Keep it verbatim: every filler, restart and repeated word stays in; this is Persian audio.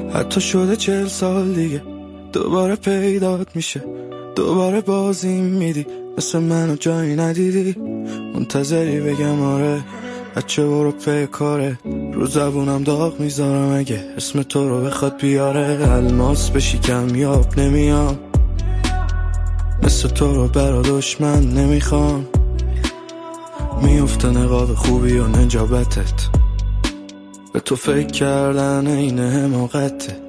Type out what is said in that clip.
حتی شده چهل سال دیگه دوباره پیدات میشه، دوباره بازی میدی، مثل منو جایی ندیدی. منتظری بگم آره بچه برو پی کاره، رو زبونم داغ میذارم اگه اسم تو رو بخواد بیاره. الماس بشی کمیاب نمیام، مثل تو رو برا دشمن نمیخوام. میفته نقاب خوبی و نجابتت، به تو فکر کردن این حماقته.